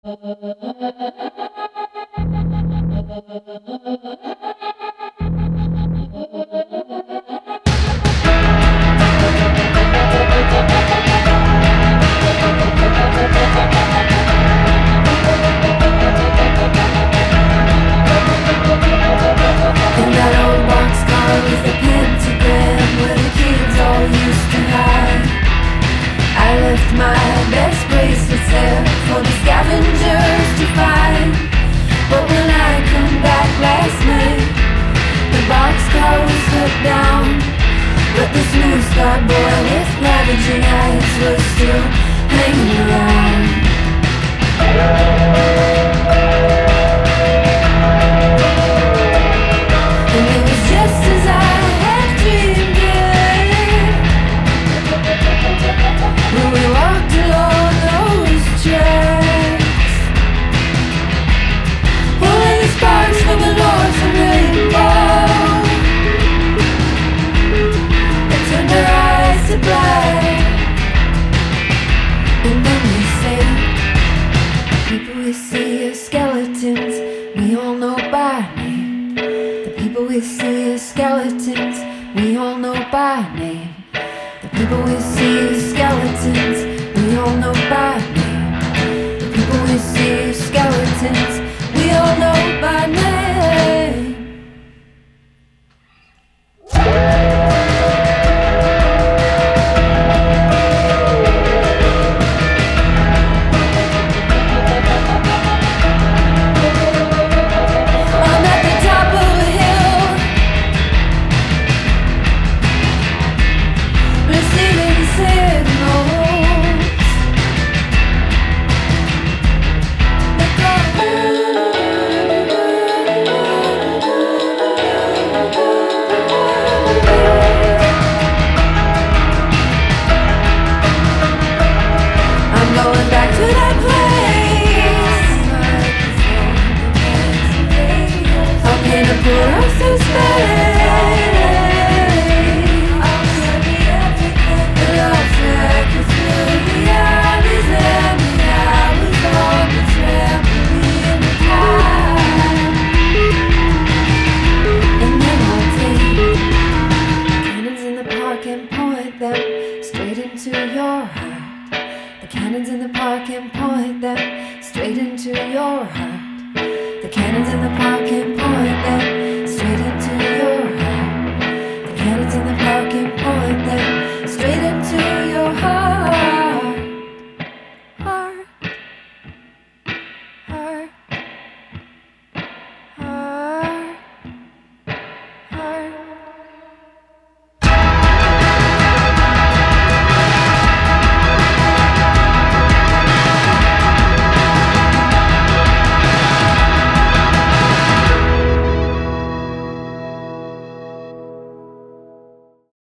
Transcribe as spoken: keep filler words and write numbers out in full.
that old boxcar with the pentagram where the kids all used to hide. I left my best bracelets there for the scavengers to find. But when I come back last May, the boxcar was put down. But the smooth scarred boy with ravaging eyes was still hanging around. And it was just as I had dreamed it, when we walked along those tracks, pulling the sparks from the northern rainbow that turned our eyes to black. And then we say, people we see are skeletons we all know by name. The people we see are skeletons we all know by name. The people we see are skeletons we all know by name. The people we see are skeletons we all know by name. I'm at the top of a hill, receiving signals. I'm going back to that place. How can I put us in space? The love track is through the alleys and the hours on the trampoline high. And then I'll take cannons in the park and point them straight into your heart. The cannons in the park and point them straight into your heart. The cannons in the park